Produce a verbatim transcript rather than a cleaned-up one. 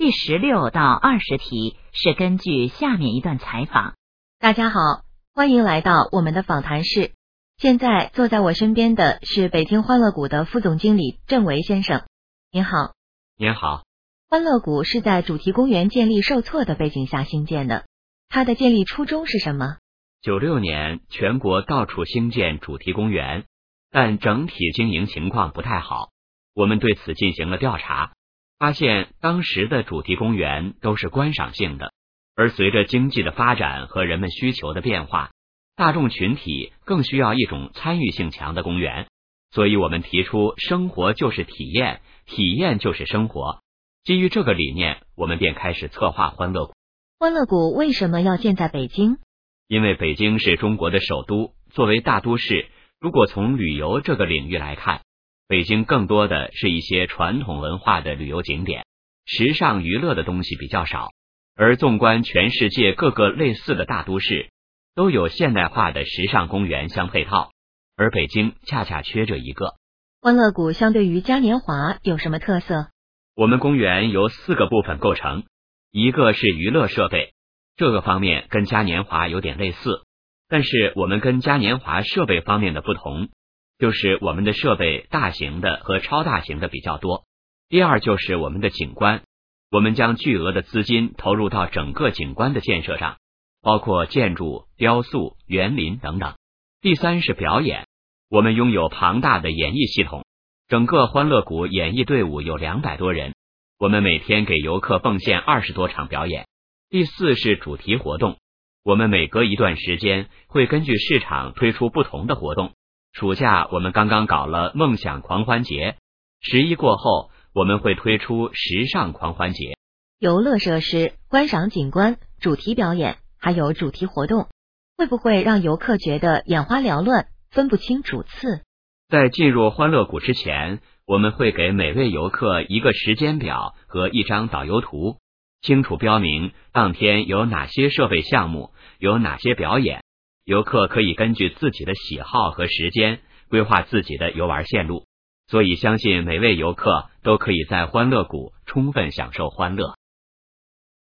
第十六到二十题是根据下面一段采访。 大家好，欢迎来到我们的访谈室。现在坐在我身边的是北京欢乐谷的副总经理郑维先生。您好。 您好。 欢乐谷是在主题公园建立受挫的背景下兴建的，它的建立初衷是什么？ 九六年全国到处兴建主题公园，但整体经营情况不太好。我们对此进行了调查，发现当时的主题公园都是观赏性的，而随着经济的发展和人们需求的变化，大众群体更需要一种参与性强的公园，所以我们提出生活就是体验，体验就是生活。基于这个理念，我们便开始策划欢乐谷。 欢乐谷为什么要建在北京？ 因为北京是中国的首都，作为大都市，如果从旅游这个领域来看，北京更多的是一些传统文化的旅游景点，时尚娱乐的东西比较少。而纵观全世界各个类似的大都市，都有现代化的时尚公园相配套，而北京恰恰缺这一个。 欢乐谷相对于嘉年华有什么特色？ 我们公园由四个部分构成，一个是娱乐设备，这个方面跟嘉年华有点类似，但是我们跟嘉年华设备方面的不同，就是我们的设备大型的和超大型的比较多。第二就是我们的景观，我们将巨额的资金投入到整个景观的建设上，包括建筑、雕塑、园林等等。第三是表演，我们拥有庞大的演艺系统，整个欢乐谷演艺队伍有两百多人，我们每天给游客奉献二十多场表演。第四是主题活动，我们每隔一段时间会根据市场推出不同的活动。暑假我们刚刚搞了梦想狂欢节，十一过后我们会推出时尚狂欢节。 游乐设施、观赏景观、主题表演，还有主题活动，会不会让游客觉得眼花缭乱，分不清主次？ 在进入欢乐谷之前，我们会给每位游客一个时间表和一张导游图，清楚标明当天有哪些设备项目，有哪些表演，游客可以根据自己的喜好和时间规划自己的游玩线路，所以相信每位游客都可以在欢乐谷充分享受欢乐。